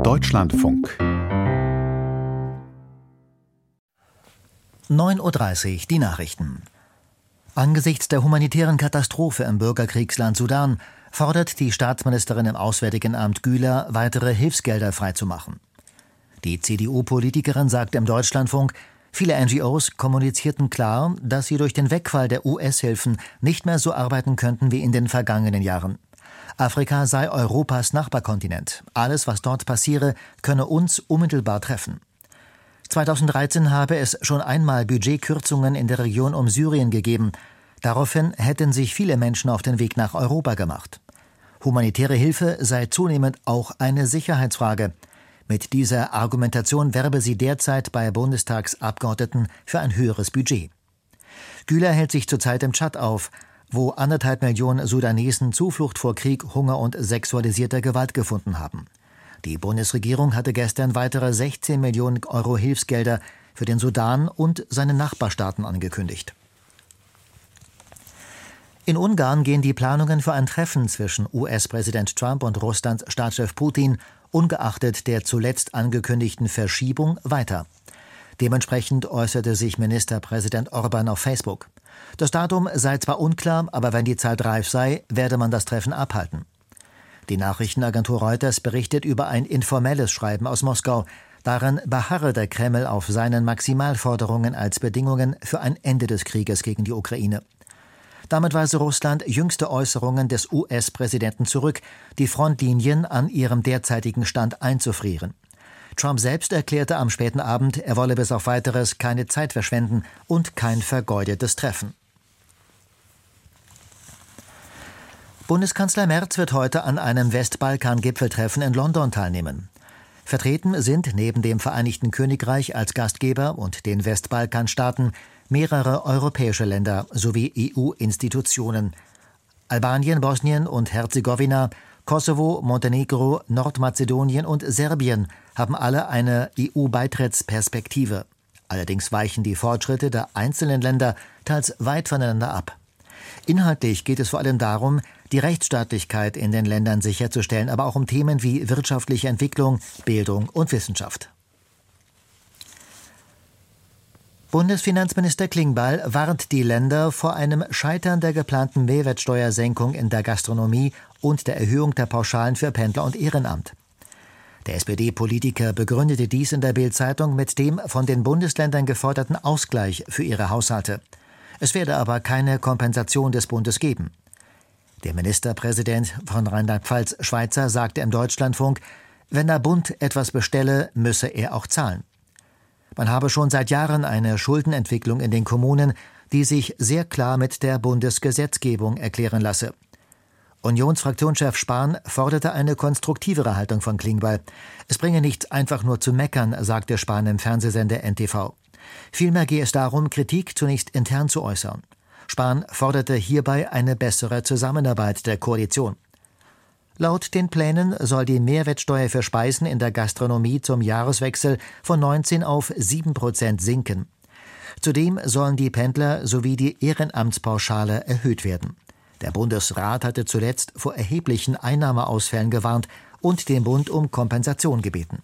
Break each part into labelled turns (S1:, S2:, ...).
S1: Deutschlandfunk
S2: 9:30 Uhr, die Nachrichten. Angesichts der humanitären Katastrophe im Bürgerkriegsland Sudan fordert die Staatsministerin im Auswärtigen Amt Güler, weitere Hilfsgelder freizumachen. Die CDU-Politikerin sagte im Deutschlandfunk, viele NGOs kommunizierten klar, dass sie durch den Wegfall der US-Hilfen nicht mehr so arbeiten könnten wie in den vergangenen Jahren. Afrika sei Europas Nachbarkontinent. Alles, was dort passiere, könne uns unmittelbar treffen. 2013 habe es schon einmal Budgetkürzungen in der Region um Syrien gegeben. Daraufhin hätten sich viele Menschen auf den Weg nach Europa gemacht. Humanitäre Hilfe sei zunehmend auch eine Sicherheitsfrage. Mit dieser Argumentation werbe sie derzeit bei Bundestagsabgeordneten für ein höheres Budget. Güler hält sich zurzeit im Tschad auf, wo 1,5 Millionen Sudanesen Zuflucht vor Krieg, Hunger und sexualisierter Gewalt gefunden haben. Die Bundesregierung hatte gestern weitere 16 Millionen Euro Hilfsgelder für den Sudan und seine Nachbarstaaten angekündigt. In Ungarn gehen die Planungen für ein Treffen zwischen US-Präsident Trump und Russlands Staatschef Putin ungeachtet der zuletzt angekündigten Verschiebung weiter. Dementsprechend äußerte sich Ministerpräsident Orbán auf Facebook. Das Datum sei zwar unklar, aber wenn die Zeit reif sei, werde man das Treffen abhalten. Die Nachrichtenagentur Reuters berichtet über ein informelles Schreiben aus Moskau. Darin beharre der Kreml auf seinen Maximalforderungen als Bedingungen für ein Ende des Krieges gegen die Ukraine. Damit weise Russland jüngste Äußerungen des US-Präsidenten zurück, die Frontlinien an ihrem derzeitigen Stand einzufrieren. Trump selbst erklärte am späten Abend, er wolle bis auf Weiteres keine Zeit verschwenden und kein vergeudetes Treffen. Bundeskanzler Merz wird heute an einem Westbalkan-Gipfeltreffen in London teilnehmen. Vertreten sind neben dem Vereinigten Königreich als Gastgeber und den Westbalkanstaaten mehrere europäische Länder sowie EU-Institutionen. Albanien, Bosnien und Herzegowina, Kosovo, Montenegro, Nordmazedonien und Serbien haben alle eine EU-Beitrittsperspektive. Allerdings weichen die Fortschritte der einzelnen Länder teils weit voneinander ab. Inhaltlich geht es vor allem darum, die Rechtsstaatlichkeit in den Ländern sicherzustellen, aber auch um Themen wie wirtschaftliche Entwicklung, Bildung und Wissenschaft. Bundesfinanzminister Klingbeil warnt die Länder vor einem Scheitern der geplanten Mehrwertsteuersenkung in der Gastronomie und der Erhöhung der Pauschalen für Pendler und Ehrenamt. Der SPD-Politiker begründete dies in der Bild-Zeitung mit dem von den Bundesländern geforderten Ausgleich für ihre Haushalte. Es werde aber keine Kompensation des Bundes geben. Der Ministerpräsident von Rheinland-Pfalz, Schweizer, sagte im Deutschlandfunk, wenn der Bund etwas bestelle, müsse er auch zahlen. Man habe schon seit Jahren eine Schuldenentwicklung in den Kommunen, die sich sehr klar mit der Bundesgesetzgebung erklären lasse. Unionsfraktionschef Spahn forderte eine konstruktivere Haltung von Klingbeil. Es bringe nichts, einfach nur zu meckern, sagte Spahn im Fernsehsender NTV. Vielmehr gehe es darum, Kritik zunächst intern zu äußern. Spahn forderte hierbei eine bessere Zusammenarbeit der Koalition. Laut den Plänen soll die Mehrwertsteuer für Speisen in der Gastronomie zum Jahreswechsel von 19 auf 7% sinken. Zudem sollen die Pendler sowie die Ehrenamtspauschale erhöht werden. Der Bundesrat hatte zuletzt vor erheblichen Einnahmeausfällen gewarnt und den Bund um Kompensation gebeten.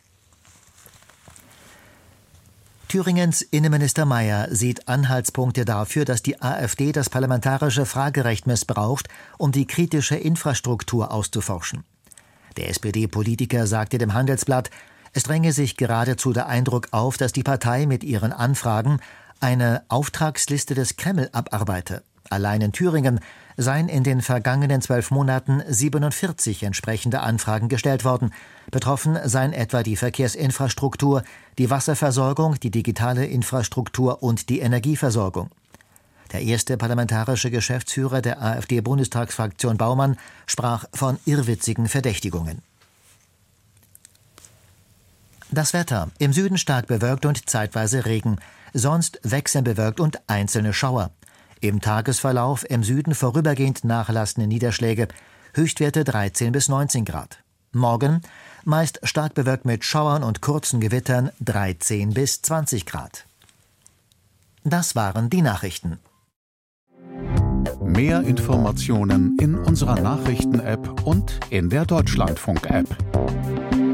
S2: Thüringens Innenminister Mayer sieht Anhaltspunkte dafür, dass die AfD das parlamentarische Fragerecht missbraucht, um die kritische Infrastruktur auszuforschen. Der SPD-Politiker sagte dem Handelsblatt, es dränge sich geradezu der Eindruck auf, dass die Partei mit ihren Anfragen eine Auftragsliste des Kreml abarbeite. Allein in Thüringen seien in den vergangenen 12 Monaten 47 entsprechende Anfragen gestellt worden. Betroffen seien etwa die Verkehrsinfrastruktur, die Wasserversorgung, die digitale Infrastruktur und die Energieversorgung. Der erste parlamentarische Geschäftsführer der AfD-Bundestagsfraktion Baumann sprach von irrwitzigen Verdächtigungen. Das Wetter. Im Süden stark bewölkt und zeitweise Regen. Sonst wechselnd bewölkt und einzelne Schauer. Im Tagesverlauf im Süden vorübergehend nachlassende Niederschläge, Höchstwerte 13 bis 19 Grad. Morgen meist stark bewölkt mit Schauern und kurzen Gewittern 13 bis 20 Grad. Das waren die Nachrichten.
S1: Mehr Informationen in unserer Nachrichten-App und in der Deutschlandfunk-App.